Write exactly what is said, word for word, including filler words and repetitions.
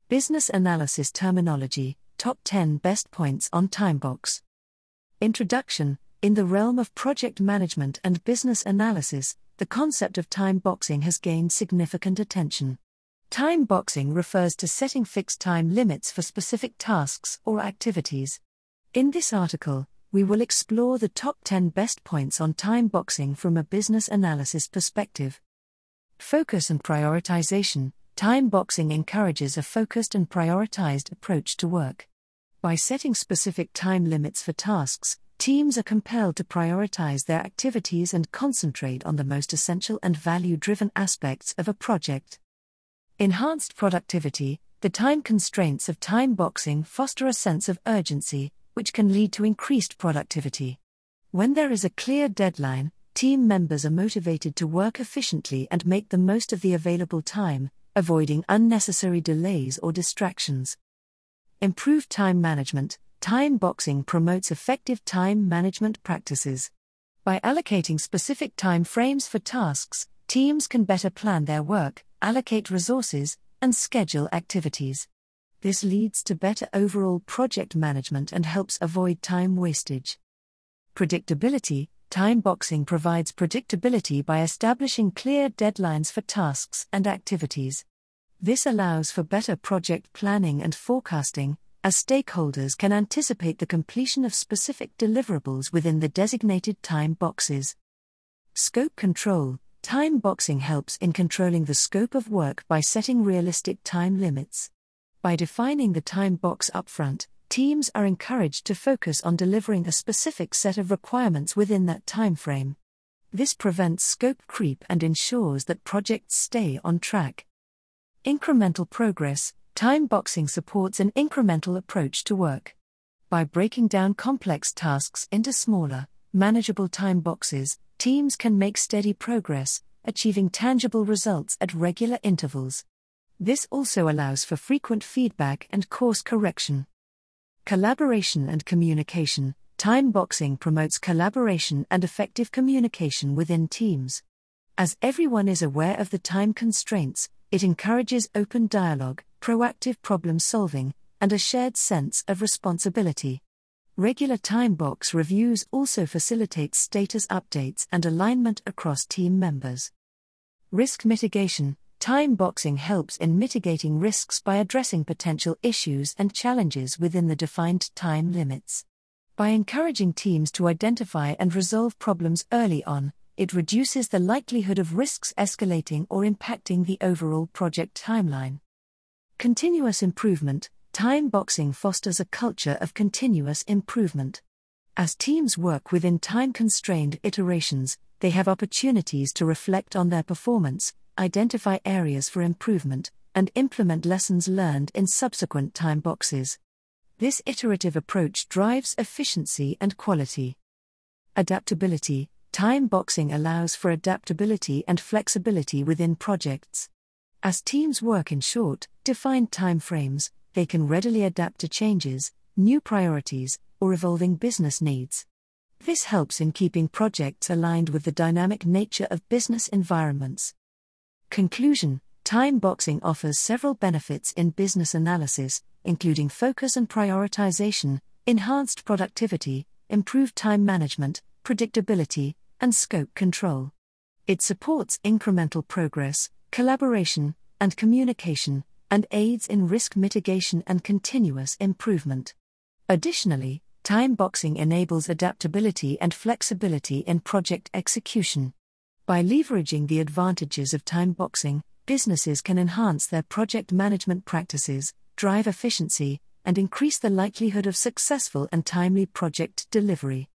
Business Analysis Terminology, Top ten Best Points on Timebox. Introduction. In the realm of project management and business analysis, the concept of timeboxing has gained significant attention. Timeboxing refers to setting fixed time limits for specific tasks or activities. In this article, we will explore the top ten best points on timeboxing from a business analysis perspective. Focus and prioritization. Timeboxing encourages a focused and prioritized approach to work. By setting specific time limits for tasks, teams are compelled to prioritize their activities and concentrate on the most essential and value-driven aspects of a project. Enhanced productivity. The time constraints of timeboxing foster a sense of urgency, which can lead to increased productivity. When there is a clear deadline, team members are motivated to work efficiently and make the most of the available time, avoiding unnecessary delays or distractions. Improved time management. Timeboxing promotes effective time management practices. By allocating specific time frames for tasks, teams can better plan their work, allocate resources, and schedule activities. This leads to better overall project management and helps avoid time wastage. Predictability. Timeboxing provides predictability by establishing clear deadlines for tasks and activities. This allows for better project planning and forecasting, as stakeholders can anticipate the completion of specific deliverables within the designated time boxes. Scope control. Timeboxing helps in controlling the scope of work by setting realistic time limits. By defining the time box upfront, teams are encouraged to focus on delivering a specific set of requirements within that time frame. This prevents scope creep and ensures that projects stay on track. Incremental progress. Timeboxing supports an incremental approach to work. By breaking down complex tasks into smaller, manageable time boxes, teams can make steady progress, achieving tangible results at regular intervals. This also allows for frequent feedback and course correction. Collaboration and communication. Timeboxing promotes collaboration and effective communication within teams. As everyone is aware of the time constraints, it encourages open dialogue, proactive problem solving, and a shared sense of responsibility. Regular timebox reviews also facilitate status updates and alignment across team members. Risk mitigation. Timeboxing helps in mitigating risks by addressing potential issues and challenges within the defined time limits. By encouraging teams to identify and resolve problems early on, it reduces the likelihood of risks escalating or impacting the overall project timeline. Continuous improvement. Timeboxing fosters a culture of continuous improvement. As teams work within time-constrained iterations, they have opportunities to reflect on their performance, identify areas for improvement, and implement lessons learned in subsequent time boxes. This iterative approach drives efficiency and quality. Adaptability. Timeboxing allows for adaptability and flexibility within projects. As teams work in short, defined time frames, they can readily adapt to changes, new priorities, or evolving business needs. This helps in keeping projects aligned with the dynamic nature of business environments. Conclusion. Timeboxing offers several benefits in business analysis, including focus and prioritization, enhanced productivity, improved time management, predictability, and scope control. It supports incremental progress, collaboration, and communication, and aids in risk mitigation and continuous improvement. Additionally, timeboxing enables adaptability and flexibility in project execution. By leveraging the advantages of timeboxing, businesses can enhance their project management practices, drive efficiency, and increase the likelihood of successful and timely project delivery.